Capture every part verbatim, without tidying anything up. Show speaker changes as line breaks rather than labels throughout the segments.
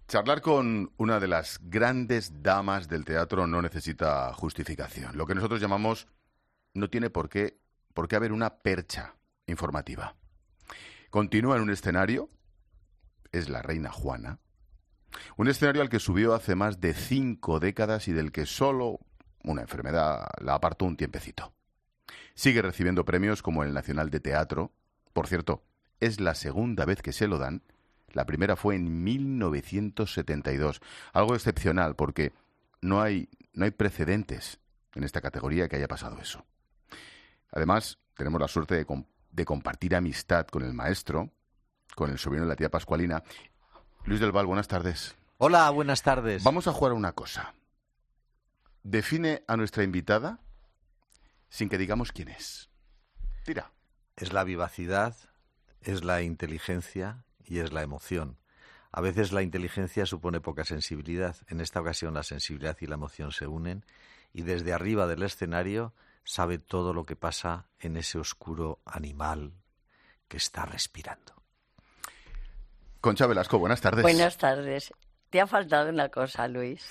Charlar con una de las grandes damas del teatro no necesita justificación. Lo que nosotros llamamos no tiene por qué, por qué haber una percha informativa. Continúa en un escenario, es la reina Juana, un escenario al que subió hace más de cinco décadas y del que solo una enfermedad la apartó un tiempecito. Sigue recibiendo premios como el Nacional de Teatro. Por cierto, es la segunda vez que se lo dan. La primera fue en mil novecientos setenta y dos. Algo excepcional porque no hay, no hay precedentes en esta categoría que haya pasado eso. Además, tenemos la suerte de, com- de compartir amistad con el maestro, con el sobrino de la tía Pascualina. Luis del Val, buenas tardes.
Hola, buenas tardes.
Vamos a jugar a una cosa. Define a nuestra invitada sin que digamos quién es. Tira.
Es la vivacidad, es la inteligencia y es la emoción. A veces la inteligencia supone poca sensibilidad. En esta ocasión la sensibilidad y la emoción se unen y desde arriba del escenario sabe todo lo que pasa en ese oscuro animal que está respirando.
Concha Velasco, buenas tardes.
Buenas tardes. Te ha faltado una cosa, Luis.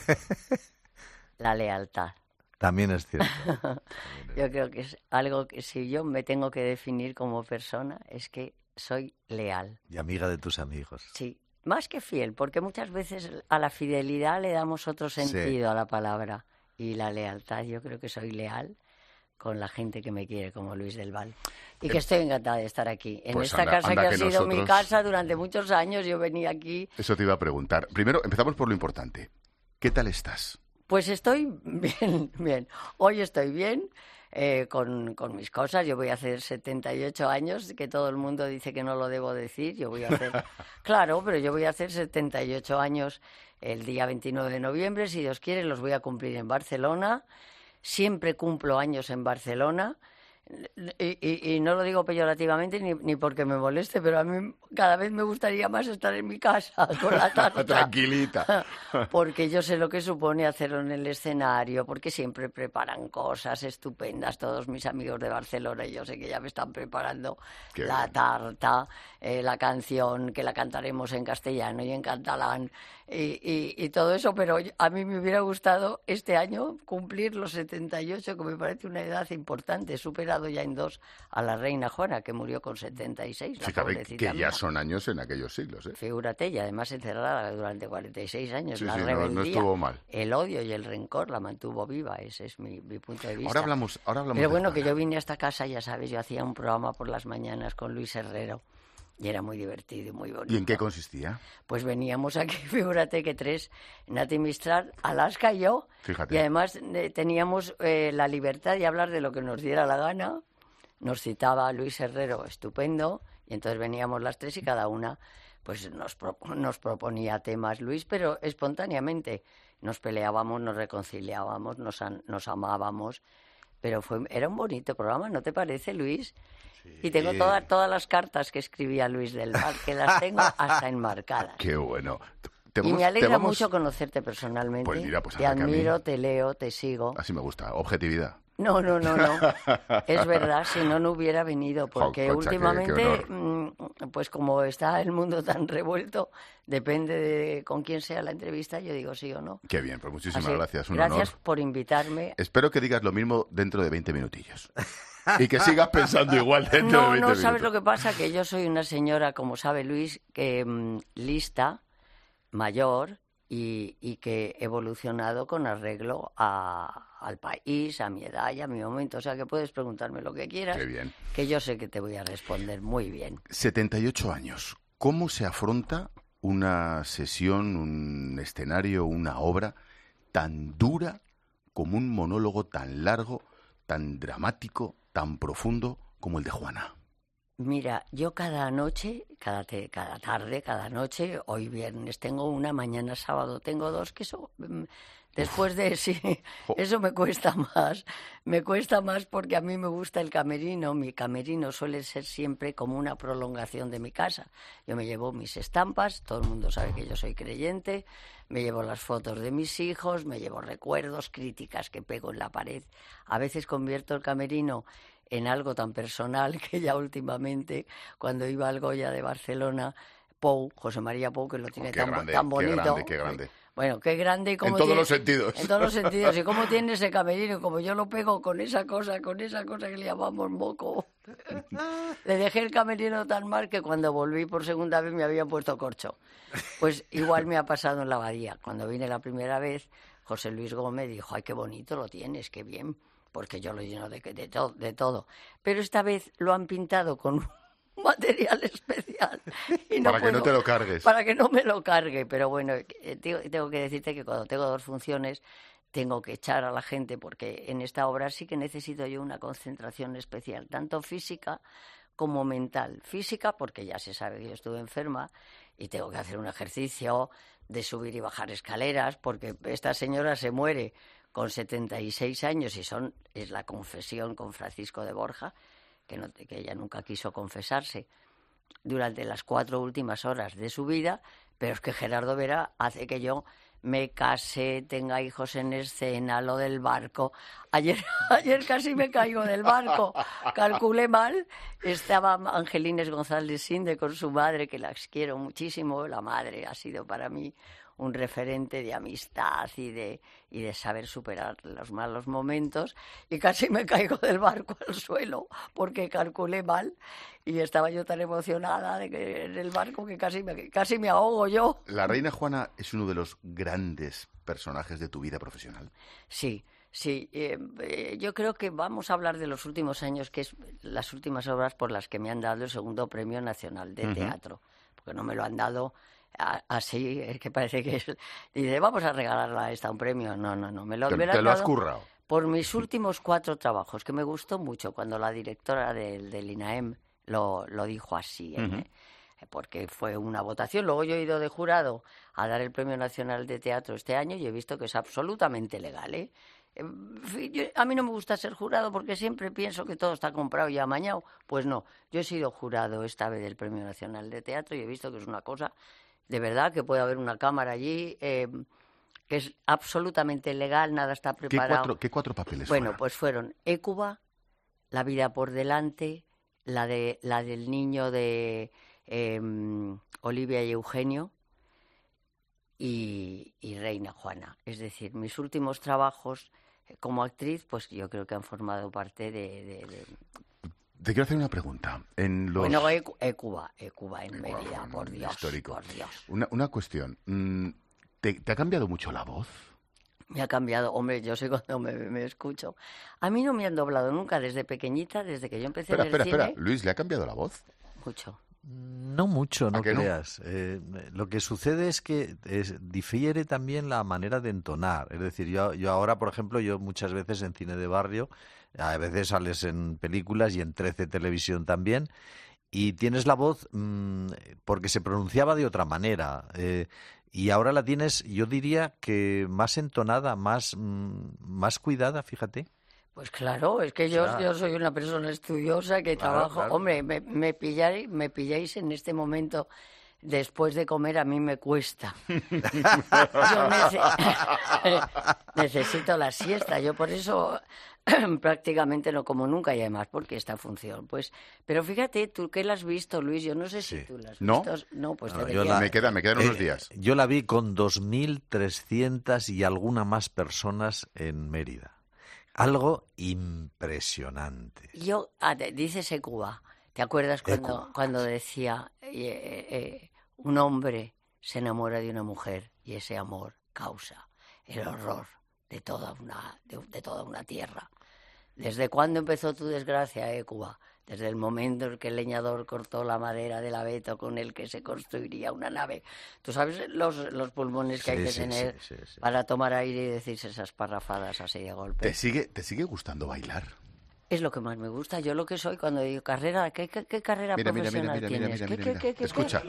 La lealtad.
También es cierto.
Yo creo que es algo que si yo me tengo que definir como persona es que soy leal.
Y amiga de tus amigos.
Sí, más que fiel, porque muchas veces a la fidelidad le damos otro sentido
Sí.
a la palabra. Y la lealtad, yo creo que soy leal con la gente que me quiere, como Luis del Val. Y que estoy encantada de estar aquí. En
Pues
esta
anda-
casa
anda
que ha
que
sido mi
nosotros-
casa durante muchos años, yo venía aquí.
Eso te iba a preguntar. Primero, empezamos por lo importante. ¿Qué tal estás?
Pues estoy bien, bien. Hoy estoy bien eh, con, con mis cosas. Yo voy a hacer setenta y ocho años, que todo el mundo dice que no lo debo decir. Yo voy a hacer, claro, pero yo voy a hacer setenta y ocho años el día veintinueve de noviembre. Si Dios quiere, los voy a cumplir en Barcelona. Siempre cumplo años en Barcelona. Y, y, y no lo digo peyorativamente ni, ni porque me moleste, pero a mí cada vez me gustaría más estar en mi casa con la tarta.
Tranquilita.
Porque yo sé lo que supone hacerlo en el escenario, porque siempre preparan cosas estupendas. Todos mis amigos de Barcelona, y yo sé que ya me están preparando
Qué
la
bien.
tarta, eh, la canción, que la cantaremos en castellano y en catalán, y, y, y todo eso, pero a mí me hubiera gustado este año cumplir los setenta y ocho, que me parece una edad importante. He superado ya en dos a la reina Juana, que murió con setenta y seis. La
Fíjate
pobrecita
que ya
mía.
son años en aquellos siglos, ¿eh?
Figúrate, y además encerrada durante cuarenta y seis años.
Sí,
La
sí, no- no
rebeldía,
estuvo mal.
el odio y el rencor la mantuvo viva. Ese es mi, mi punto de vista.
Ahora hablamos, ahora hablamos
Pero
de
bueno, que
Juana.
yo vine a esta casa, ya sabes, yo hacía un programa por las mañanas con Luis Herrero y era muy divertido y muy bonito.
¿Y en qué consistía?
Pues veníamos aquí, figúrate que tres, Nati Mistral, Alaska y yo,
Fíjate.
y además eh, teníamos eh, la libertad de hablar de lo que nos diera la gana. Nos citaba Luis Herrero, estupendo, y entonces veníamos las tres y cada una pues nos, pro- nos proponía temas, Luis, pero espontáneamente. Nos peleábamos, nos reconciliábamos, nos, an- nos amábamos, pero fue era un bonito programa, ¿no te parece, Luis? Y tengo todas todas las cartas que escribía Luis del Val, que las tengo hasta enmarcadas.
Qué bueno. Te
Y
vamos-
me
te
alegra
vamos-
mucho conocerte personalmente.
Pues mira, pues
te
anda que a mí-
admiro, te leo, te sigo.
Así me gusta, objetividad.
No, no, no, no. Es verdad, si no, no hubiera venido, porque
Jo, Concha, qué- qué
últimamente,
honor.
mm, pues como está el mundo tan revuelto, depende de con quién sea la entrevista, yo digo sí o no.
Qué bien, pues muchísimas
Así,
gracias, un
gracias
honor.
por invitarme.
Espero que digas lo mismo dentro de veinte minutillos. Y que sigas pensando igual dentro de
No,
veinte
no,
minutos.
¿sabes lo que pasa? Que yo soy una señora, como sabe Luis, que mm, lista, mayor, y, y que he evolucionado con arreglo a, al país, a mi edad y a mi momento. O sea, que puedes preguntarme lo que quieras,
Qué bien.
que yo sé que te voy a responder muy bien.
setenta y ocho años. ¿Cómo se afronta una sesión, un escenario, una obra tan dura como un monólogo tan largo, tan dramático, tan profundo como el de Juana?
Mira, yo cada noche, cada, te- cada tarde, cada noche, hoy viernes tengo una, mañana sábado tengo dos, que eso, mm, después de sí,
Jo.
eso me cuesta más, me cuesta más porque a mí me gusta el camerino, mi camerino suele ser siempre como una prolongación de mi casa. Yo me llevo mis estampas, todo el mundo sabe que yo soy creyente, me llevo las fotos de mis hijos, me llevo recuerdos, críticas que pego en la pared. A veces convierto el camerino en algo tan personal que ya últimamente, cuando iba al Goya de Barcelona, Pou, José María Pou, que lo tiene
Oh, qué
tan,
grande,
tan
qué
bonito.
grande, qué grande.
Bueno, qué grande y cómo
En todos
tiene-
los sentidos.
En todos los sentidos. Y cómo tiene ese camerino, como yo lo pego con esa cosa, con esa cosa que le llamamos moco. Le dejé el camerino tan mal que cuando volví por segunda vez me habían puesto corcho. Pues igual me ha pasado en la Abadía. Cuando vine la primera vez, José Luis Gómez dijo, ay, qué bonito lo tienes, qué bien, porque yo lo lleno de, de, to- de todo. Pero esta vez lo han pintado con un material especial. Y no
Para que no
puedo-
te lo cargues.
Para que no me lo cargue. Pero bueno, eh, tengo, tengo que decirte que cuando tengo dos funciones tengo que echar a la gente, porque en esta obra sí que necesito yo una concentración especial, tanto física como mental. Física, porque ya se sabe que yo estuve enferma y tengo que hacer un ejercicio de subir y bajar escaleras, porque esta señora se muere con setenta y seis años y son es la confesión con Francisco de Borja, que, no, que ella nunca quiso confesarse durante las cuatro últimas horas de su vida, pero es que Gerardo Vera hace que yo me case, tenga hijos en escena, lo del barco. Ayer, ayer casi me caigo del barco, calculé mal. Estaba Angelines González Sinde con su madre, que las quiero muchísimo. La madre ha sido para mí un referente de amistad y de, y de saber superar los malos momentos, y casi me caigo del barco al suelo porque calculé mal y estaba yo tan emocionada de que en el barco que casi me, casi me ahogo yo.
La reina Juana es uno de los grandes personajes de tu vida profesional.
Sí, sí. Eh, eh, yo creo que vamos a hablar de los últimos años, que es las últimas obras por las que me han dado el segundo Premio Nacional de
Ujú.
Teatro, porque no me lo han dado a- así, es que parece que es... Dice, vamos a regalarla a esta un premio. No, no, no, me lo,
Te,
me lo
te
han
lo has
dado
currado.
por mis últimos cuatro trabajos, que me gustó mucho cuando la directora del, del INAEM lo, lo dijo así, ¿eh?
Ujú.
Porque fue una votación. Luego yo he ido de jurado a dar el Premio Nacional de Teatro este año y he visto que es absolutamente legal, ¿eh? En fin, yo- a mí no me gusta ser jurado porque siempre pienso que todo está comprado y amañado. Pues no, yo he sido jurado esta vez del Premio Nacional de Teatro y he visto que es una cosa, de verdad, que puede haber una cámara allí, eh, que es absolutamente legal, nada está
¿Qué
preparado.
cuatro, ¿Qué cuatro papeles
Bueno,
fueron?
pues fueron Écuba, La vida por delante, la de la del niño de eh, Olivia y Eugenio y, y Reina Juana. Es decir, mis últimos trabajos eh, como actriz, pues yo creo que han formado parte de... de- de-
Te quiero hacer una pregunta. En los...
Bueno, Ecu- Écuba, Écuba en
Écuba,
Mérida,
un
por Dios,
histórico.
por Dios.
Una, una cuestión. Mm, ¿Te, te ha cambiado mucho la voz?
Me ha cambiado, hombre, yo sé cuando me, me escucho. A mí no me han doblado nunca desde pequeñita, desde que yo empecé
Espera,
en el
espera,
cine.
espera. Luis, ¿le ha cambiado la voz?
Mucho.
No mucho, no
que no?
creas. Eh, lo que sucede es que es- difiere también la manera de entonar. Es decir, yo, yo ahora, por ejemplo, yo muchas veces en cine de barrio, a veces sales en películas y en trece Televisión también, y tienes la voz mmm, porque se pronunciaba de otra manera. Eh, y ahora la tienes, yo diría que más entonada, más, mmm, más cuidada, fíjate.
Pues claro, es que yo,
Claro.
yo soy una persona estudiosa que
Claro,
trabajo.
claro.
Hombre, me, me, pilláis, me pilláis en este momento después de comer, a mí me cuesta. Yo nece- necesito la siesta. Yo por eso prácticamente no como nunca y además porque esta función. Pues, pero fíjate, tú que la has visto, Luis, yo no sé si
Sí.
tú la has
¿No?
visto. No, pues
No,
deberías.
yo la-
Me quedan, me quedan unos
Eh,
días.
Yo la vi con dos mil trescientas y alguna más personas en Mérida. Algo impresionante.
Yo, ah, te- dices Cuba. ¿Te acuerdas cuando,
Écuba,
cuando decía eh, eh, eh, un hombre se enamora de una mujer y ese amor causa el horror de toda una, de, de toda una tierra? ¿Desde cuándo empezó tu desgracia, eh, Cuba? Desde el momento en que el leñador cortó la madera del abeto con el que se construiría una nave. ¿Tú sabes los, los pulmones que hay
Sí,
que
sí,
tener
sí, sí, sí.
para tomar aire y decirse esas parrafadas así de golpe?
¿Te sigue, ¿Te sigue gustando bailar?
Es lo que más me gusta. Yo lo que soy cuando digo carrera, ¿qué, qué, qué carrera
Mira, mira, mira,
profesional
mira, mira,
tienes?
mira,
¿Qué,
mira,
qué,
mira.
qué, qué, qué?
Escucha.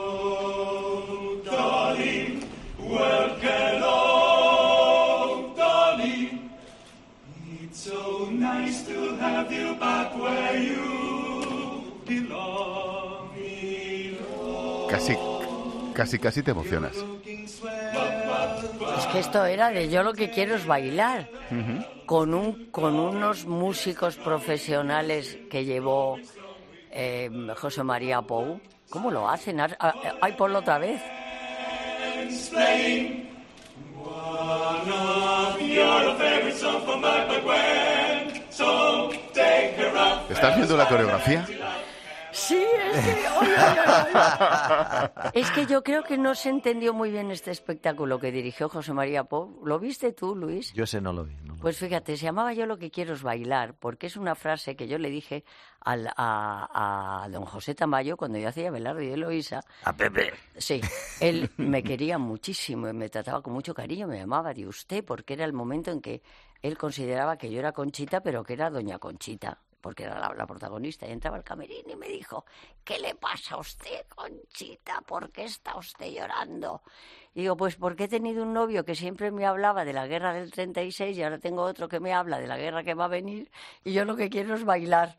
It's so nice to have you back where you belong.
Casi, casi, casi te emocionas.
Es que esto era de yo lo que quiero es bailar. con, un, con unos músicos profesionales que llevó eh, José María Pou. ¿Cómo lo hacen? Ah, ah, Ay, ponlo otra vez.
One of your favorite songs from Mark McGuinn. So take her out.
¿Estás viendo la coreografía?
Sí, es que... oye, oye, oye. Es que yo creo que no se entendió muy bien este espectáculo que dirigió José María Pou. ¿Lo viste tú, Luis?
Yo ese no lo vi. No lo
Pues fíjate, se llamaba Yo lo que quiero es bailar, porque es una frase que yo le dije al, a, a don José Tamayo cuando yo hacía Belardo y Eloísa.
¡A Pepe!
Sí, él me quería muchísimo y me trataba con mucho cariño, me llamaba de usted, porque era el momento en que él consideraba que yo era Conchita, pero que era doña Conchita, porque era la, la protagonista. Y entraba al camerino y me dijo, ¿qué le pasa a usted, Conchita? ¿Por qué está usted llorando? Y digo, pues porque he tenido un novio que siempre me hablaba de la guerra del treinta y seis y ahora tengo otro que me habla de la guerra que va a venir y yo lo que quiero es bailar.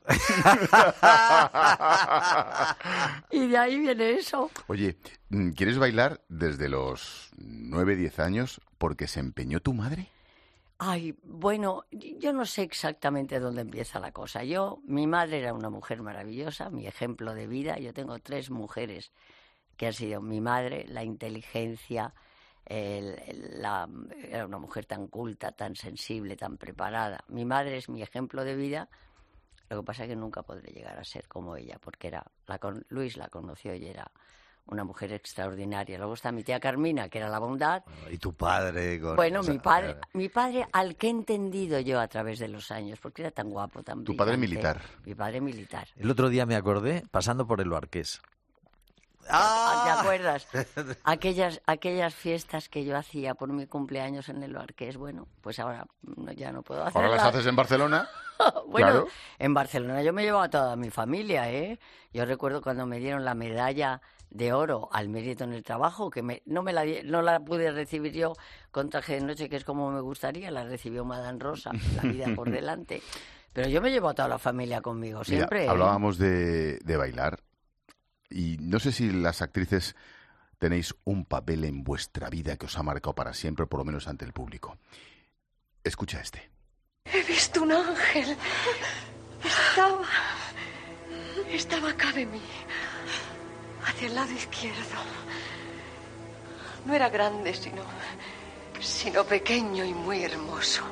Y de ahí viene eso.
Oye, ¿quieres bailar desde los nueve, diez años porque se empeñó tu madre?
Ay, bueno, yo no sé exactamente dónde empieza la cosa. Yo, mi madre era una mujer maravillosa, mi ejemplo de vida. Yo tengo tres mujeres que han sido mi madre, la inteligencia, el, el, la, era una mujer tan culta, tan sensible, tan preparada. Mi madre es mi ejemplo de vida. Lo que pasa es que nunca podré llegar a ser como ella, porque era la con, Luis la conoció y era una mujer extraordinaria. Luego está mi tía Carmina, que era la bondad.
Y tu padre. Con
Bueno,
esa...
mi padre, mi padre al que he entendido yo a través de los años, porque era tan guapo, tan
Tu padre
brillante.
militar.
Mi padre militar.
El otro día me acordé pasando por el Marqués.
¡Ah! ¿Te acuerdas? Aquellas, aquellas fiestas que yo hacía por mi cumpleaños en el Marqués, bueno, pues ahora no, ya no puedo hacerlas.
¿Ahora las haces en Barcelona?
Bueno,
Claro.
En Barcelona yo me llevaba a toda mi familia, ¿eh? Yo recuerdo cuando me dieron la medalla de oro al mérito en el trabajo, que me, no me la di- no la pude recibir yo con traje de noche, que es como me gustaría, la recibió Madame Rosa, la vida por delante. Pero yo me llevo a toda la familia conmigo, siempre.
Mira,
¿eh?
hablábamos de, de bailar y no sé si las actrices tenéis un papel en vuestra vida que os ha marcado para siempre, por lo menos ante el público. Escucha este.
He visto un ángel. Estaba... Estaba acá de mí. Hacia el lado izquierdo. No era grande, sino... sino pequeño y muy hermoso.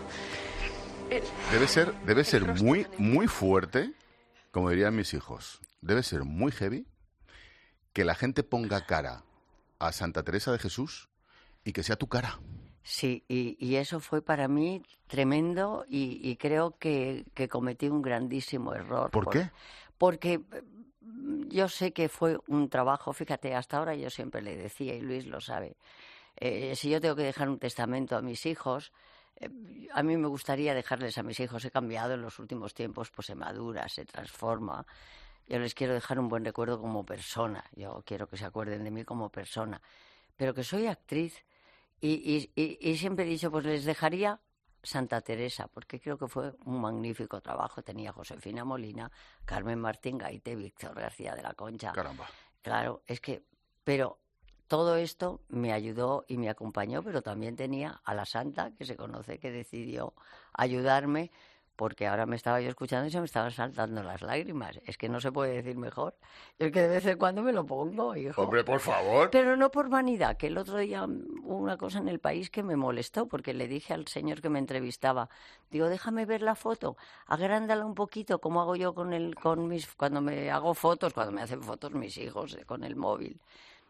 El-
Debe ser, debe
el
ser
rostro
muy,
tan
muy fuerte, como dirían mis hijos. Debe ser muy heavy que la gente ponga cara a Santa Teresa de Jesús y que sea tu cara.
Sí, y, y eso fue para mí tremendo y, y creo que, que cometí un grandísimo error.
¿Por qué?
Porque mm, yo sé que fue un trabajo, fíjate, hasta ahora yo siempre le decía, y Luis lo sabe, eh, si yo tengo que dejar un testamento a mis hijos, eh, a mí me gustaría dejarles a mis hijos, he cambiado en los últimos tiempos, pues se madura, se transforma. Yo les quiero dejar un buen recuerdo como persona, yo quiero que se acuerden de mí como persona, pero que soy actriz. Y, y, y, y siempre he dicho, pues les dejaría Santa Teresa, porque creo que fue un magnífico trabajo. Tenía Josefina Molina, Carmen Martín Gaite, Víctor García de la Concha.
Caramba.
Claro, es que... Pero todo esto me ayudó y me acompañó, pero también tenía a la Santa, que se conoce, que decidió ayudarme, porque ahora me estaba yo escuchando y se me estaban saltando las lágrimas. Es que no se puede decir mejor. Yo es que de vez en cuando me lo pongo, hijo.
Hombre, por favor.
Pero no por vanidad, que el otro día hubo una cosa en El País que me molestó, porque le dije al señor que me entrevistaba, digo, déjame ver la foto, agrándala un poquito, como hago yo con el, con mis, cuando me hago fotos, cuando me hacen fotos mis hijos eh, con el móvil.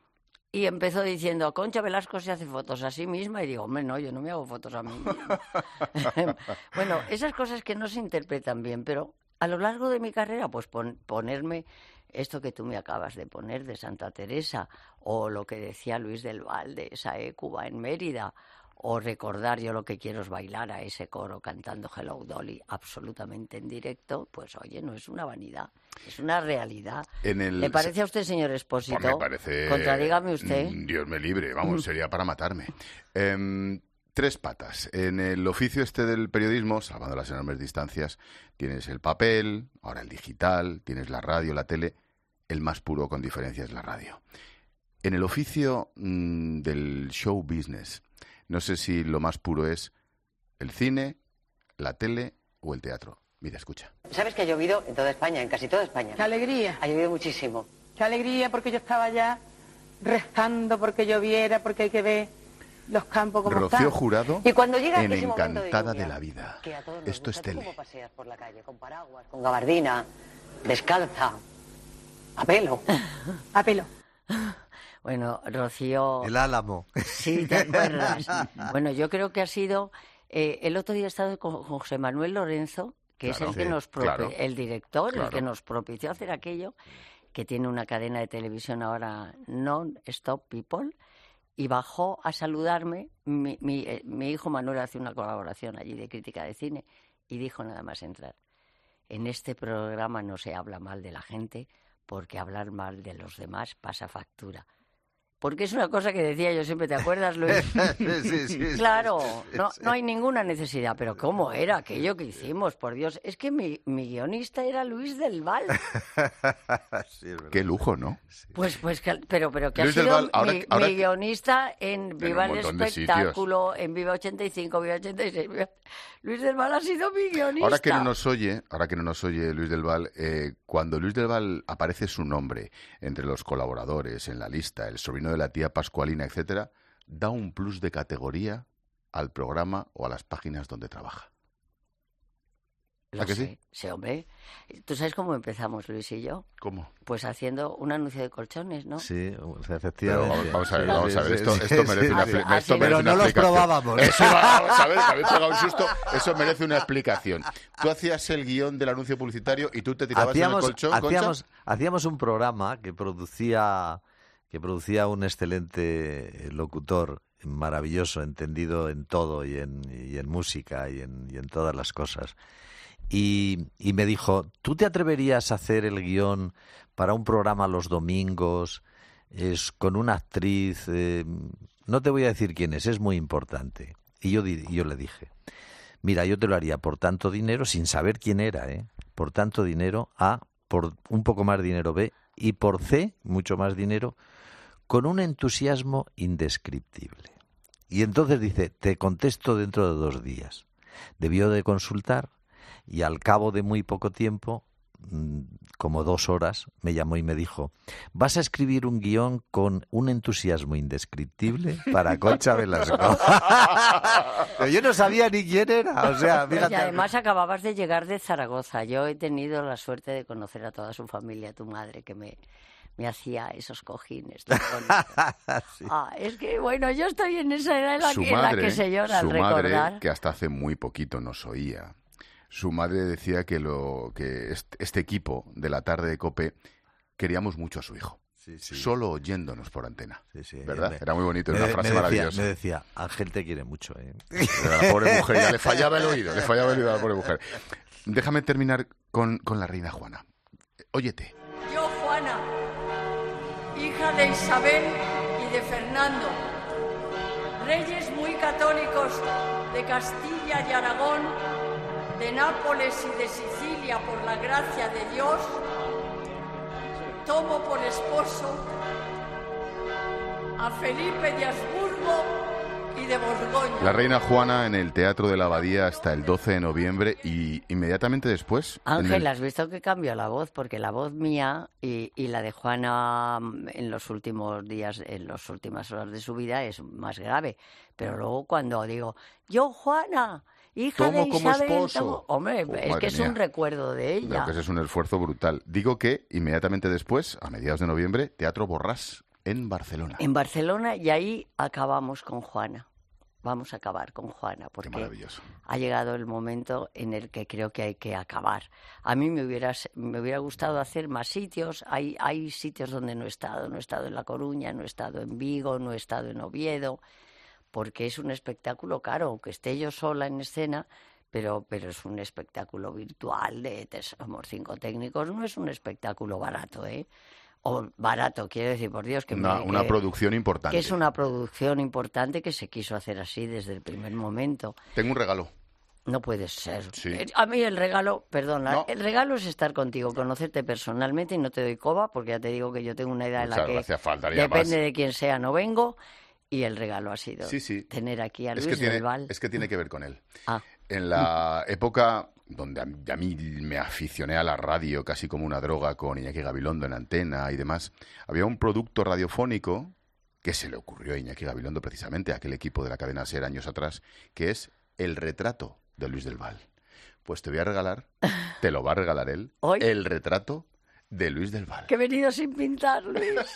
Y empezó diciendo, Concha Velasco se hace fotos a sí misma, y digo, hombre, no, yo no me hago fotos a mí misma. Bueno, esas cosas que no se interpretan bien, pero a lo largo de mi carrera, pues pon, ponerme esto que tú me acabas de poner de Santa Teresa, o lo que decía Luis del Val de esa Cuba en Mérida, o recordar Yo lo que quiero es bailar a ese coro cantando Hello Dolly absolutamente en directo, pues oye, no es una vanidad, es una realidad.
En el...
¿Le parece a usted, señor
Pues
Expósito?
me parece...
Contradígame usted.
Mm, Dios me libre, vamos, sería para matarme. Em, tres patas. En el oficio este del periodismo, salvando las enormes distancias, tienes el papel, ahora el digital, tienes la radio, la tele. El más puro, con diferencia, es la radio. En el oficio mm, del show business, no sé si lo más puro es el cine, la tele o el teatro. Mira, escucha.
¿Sabes que ha llovido en toda España, en casi toda España?
¡Qué alegría!
Ha llovido muchísimo. Qué alegría, porque yo estaba ya rezando porque lloviera, porque hay que ver los campos como están.
Rocío Jurado,
Y cuando llega
en
ese momento de
Encantada
lluvia,
de la vida.
que a todos nos
Esto es
gusta, ¿tú
tele.
cómo paseas por la calle? Con paraguas, con gabardina, descalza, a pelo. A pelo.
Bueno, Rocío...
El Álamo.
Sí, ¿te acuerdas? Bueno, yo creo que ha sido... Eh, el otro día he estado con José Manuel Lorenzo, que
Claro,
es el que
sí,
nos propi-
claro,
el director,
claro.
el que nos propició hacer aquello, que tiene una cadena de televisión ahora, Non-Stop People, y bajó a saludarme. Mi, mi, eh, mi hijo Manuel hace una colaboración allí de crítica de cine, y dijo nada más entrar: en este programa no se habla mal de la gente, porque hablar mal de los demás pasa factura. Porque es una cosa que decía yo siempre, ¿te acuerdas, Luis?
Sí, sí, sí,
Claro,
sí,
no,
sí.
no hay ninguna necesidad, pero ¿cómo era aquello que hicimos? Por Dios, es que mi, mi guionista era Luis del Val.
Sí, es verdad.
Qué lujo, ¿no?
Pues, pues, que- pero, pero que
Luis
ha
del
sido
Val, ahora-
mi,
ahora
mi
que-
guionista en Viva
un
el
montón de
Espectáculo, en Viva ochenta y cinco, Viva ochenta y seis. Viva- Luis del Val ha sido mi guionista.
Ahora que no nos oye, ahora que no nos oye Luis del Val, eh, cuando Luis del Val aparece su nombre entre los colaboradores, en la lista, el sobrino de la tía Pascualina, etcétera, da un plus de categoría al programa o a las páginas donde trabaja.
Lo
¿A que
sé,
sí?
sí, hombre. ¿Tú sabes cómo empezamos, Luis y yo?
¿Cómo?
Pues haciendo un anuncio de colchones, ¿no?
Sí, o sea,
Pero
efectivamente.
vamos a ver,
Sí,
vamos
sí,
a ver,
sí,
esto,
sí,
esto merece
sí,
una,
sí.
expli-
Ah,
esto
sí,
merece
pero
una
no los
explicación.
probábamos.
Eso, vamos a ver, te habéis pegado un susto, eso merece una explicación. Tú hacías el guión del anuncio publicitario y tú te tirabas en el
hacíamos,
colchón,
hacíamos,
Concha.
hacíamos un programa que producía que producía un excelente locutor, maravilloso, entendido en todo y en, y en música y en, y en todas las cosas. Y, y me dijo, ¿tú te atreverías a hacer el guión para un programa los domingos es, con una actriz? Eh, no te voy a decir quién es, es muy importante. Y yo, di- yo le dije, mira, yo te lo haría por tanto dinero, sin saber quién era, ¿eh? Por tanto dinero, A, por un poco más dinero, B, y por C, mucho más dinero, con un entusiasmo indescriptible. Y entonces dice, te contesto dentro de dos días. Debió de consultar y al cabo de muy poco tiempo, mm, como dos horas, me llamó y me dijo, vas a escribir un guión con un entusiasmo indescriptible para Concha Velasco. Pero yo no sabía ni quién era, o sea,
Y
fíjate.
además acababas de llegar de Zaragoza. Yo he tenido la suerte de conocer a toda su familia, tu madre, que me, me hacía esos cojines tan bonitos.
Sí.
Ah, es que, bueno, yo estoy en esa edad en la,
Su
que, en la
madre,
que se llora al
su madre,
recordar.
que hasta hace muy poquito nos oía, su madre decía que, lo, que este, este equipo de la tarde de COPE queríamos mucho a su hijo.
Sí, sí.
Solo oyéndonos por antena.
Sí, sí.
¿Verdad?
Me-
Era muy bonito,
me,
era una frase
me decía,
maravillosa.
me decía, Ángel te quiere mucho, ¿eh?
Pero la pobre mujer, ya le fallaba el oído, le fallaba el oído a la pobre mujer. Déjame terminar con, con la reina Juana. Óyete.
Yo, Juana, hija de Isabel y de Fernando, reyes muy católicos de Castilla y Aragón, de Nápoles y de Sicilia por la gracia de Dios, tomo por esposo a Felipe de Habsburgo y de Borgoña.
La reina Juana en el Teatro de la Abadía hasta el doce de noviembre y inmediatamente después... en
Ángel,
el-
¿has visto que cambió la voz? Porque la voz mía y, y la de Juana mm, en los últimos días, en las últimas horas de su vida es más grave. Pero luego cuando digo, yo Juana, hija
Tomo
de
como
Isabel,
esposo.
tomo-". Hombre,
Oh,
es
madre
que es
mía.
un recuerdo de ella.
Creo que ese es un esfuerzo brutal. Digo que inmediatamente después, a mediados de noviembre, Teatro Borrás en Barcelona.
En Barcelona y ahí acabamos con Juana. Vamos a acabar con Juana
Qué
porque
maravilloso.
ha llegado el momento en el que creo que hay que acabar. A mí me hubiera, me hubiera gustado hacer más sitios. Hay, hay sitios donde no he estado. No he estado en La Coruña, no he estado en Vigo, no he estado en Oviedo, porque es un espectáculo caro, aunque esté yo sola en escena, pero, pero es un espectáculo virtual de te- somos cinco técnicos. No es un espectáculo barato, ¿eh? O barato, quiero decir, por Dios, que,
Una,
me-
una
que-
producción importante.
que es una producción importante que se quiso hacer así desde el primer momento.
Tengo un regalo.
No puede ser.
Sí.
Eh, A mí el regalo, perdona,
No.
el regalo es estar contigo, conocerte personalmente y no te doy coba, porque ya te digo que yo tengo una edad en la
Muchas
que
gracias, faltaría
depende
más.
de quién sea, no vengo. Y el regalo ha sido
Sí, sí.
tener aquí a
Es
Luis
que, tiene,
del Val.
es que tiene que ver con él.
Ah,
En la época donde a, a mí me aficioné a la radio casi como una droga con Iñaki Gabilondo en Antena y demás, había un producto radiofónico que se le ocurrió a Iñaki Gabilondo precisamente, a aquel equipo de la cadena SER años atrás, que es El retrato de Luis del Val. Pues te voy a regalar, te lo va a regalar él,
¿Hoy?
El retrato de Luis del Val.
Que he venido sin pintar, Luis.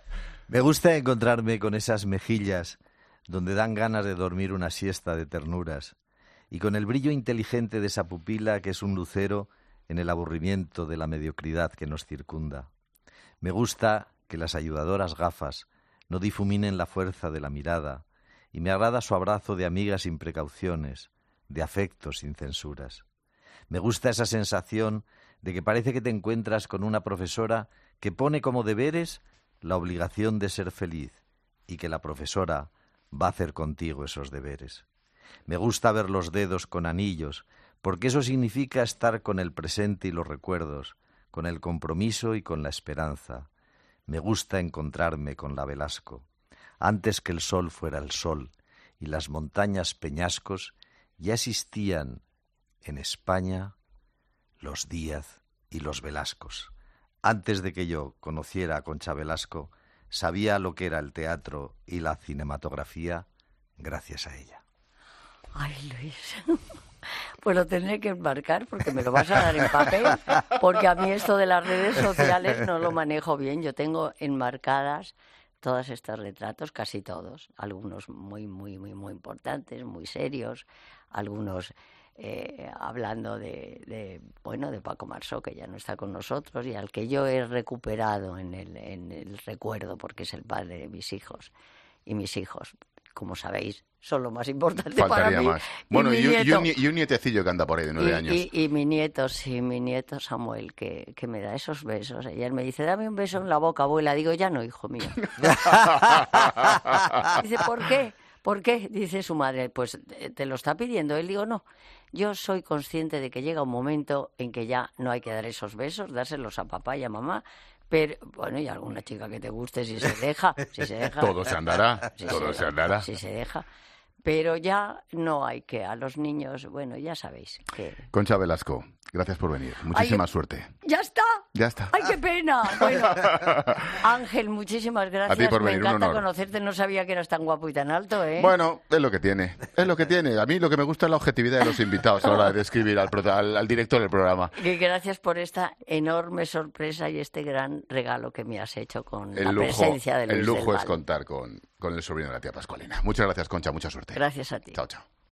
Me gusta encontrarme con esas mejillas donde dan ganas de dormir una siesta de ternuras, y con el brillo inteligente de esa pupila que es un lucero en el aburrimiento de la mediocridad que nos circunda. Me gusta que las ayudadoras gafas no difuminen la fuerza de la mirada, y me agrada su abrazo de amiga sin precauciones, de afecto sin censuras. Me gusta esa sensación de que parece que te encuentras con una profesora que pone como deberes la obligación de ser feliz, y que la profesora va a hacer contigo esos deberes. Me gusta ver los dedos con anillos, porque eso significa estar con el presente y los recuerdos, con el compromiso y con la esperanza. Me gusta encontrarme con la Velasco, antes que el sol fuera el sol, y las montañas peñascos ya existían en España los Díaz y los Velascos. Antes de que yo conociera a Concha Velasco, sabía lo que era el teatro y la cinematografía gracias a ella.
Ay, Luis, pues lo tendré que enmarcar porque me lo vas a dar en papel, porque a mí esto de las redes sociales no lo manejo bien. Yo tengo enmarcadas todos estos retratos, casi todos, algunos muy, muy, muy, muy importantes, muy serios, algunos eh, hablando de, de, bueno, de Paco Marsó, que ya no está con nosotros y al que yo he recuperado en el, en el recuerdo, porque es el padre de mis hijos, y mis hijos, como sabéis, son lo más importante
Faltaría
para mí.
más. Bueno,
y,
y,
mi
y,
nieto,
un, y un nietecillo que anda por ahí de nueve
y,
años.
Y, y mi nieto, sí, mi nieto Samuel, que, que me da esos besos. Ayer me dice, dame un beso en la boca, abuela. Digo, ya no, hijo mío. Dice, ¿por qué? ¿Por qué? Dice su madre, pues te lo está pidiendo. Él digo, no, yo soy consciente de que llega un momento en que ya no hay que dar esos besos, dárselos a papá y a mamá. Pero, bueno, y alguna chica que te guste, si se deja, si se deja.
Todo se andará,
si
todo
se,
se andará.
Si se deja. Pero ya no hay que, a los niños, bueno, ya sabéis que...
Concha Velasco, gracias por venir. Muchísima
Ay,
suerte.
¡Ya está!
Ya está.
¡Ay, qué pena! Bueno, Ángel, muchísimas gracias.
A ti por
Me
venir, un
encanta
honor.
conocerte, no sabía que eras tan guapo y tan alto, ¿eh?
Bueno, es lo que tiene, es lo que tiene. A mí lo que me gusta es la objetividad de los invitados a la hora de describir al, prota- al, al director del programa.
Y gracias por esta enorme sorpresa y este gran regalo que me has hecho con
El
la
lujo,
presencia de Luis
el lujo
del
es
Val.
contar con, con el sobrino de la tía Pascualina. Muchas gracias, Concha, mucha suerte.
Gracias a ti.
Chao, chao.